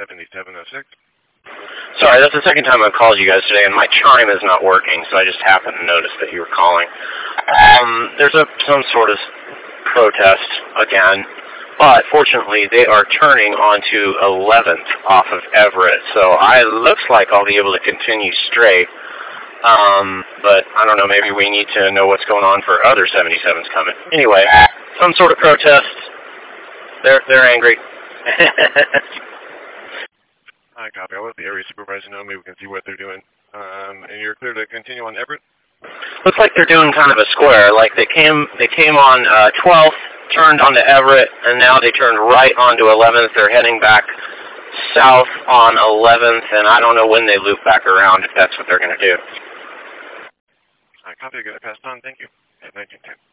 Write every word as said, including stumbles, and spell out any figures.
seventy-seven oh six. Sorry, that's the second time I've called you guys today, and my chime is not working, so I just happened to notice that you were calling. Um, there's a some sort of protest again, but fortunately they are turning onto eleventh off of Everett, so I looks like I'll be able to continue straight. Um, but I don't know, maybe we need to know what's going on for other seventy-sevens coming. Anyway, some sort of protest. They're they're angry. I copy. I'll let the area supervisor know. Maybe we can see what they're doing. Um, and you're clear to continue on Everett? Looks like they're doing kind of a square. Like they came they came on uh, twelfth, turned onto Everett, and now they turned right onto eleventh. They're heading back south on eleventh, and I don't know when they loop back around if that's what they're going to do. I copy. I got it passed on. Thank you. At nineteen ten.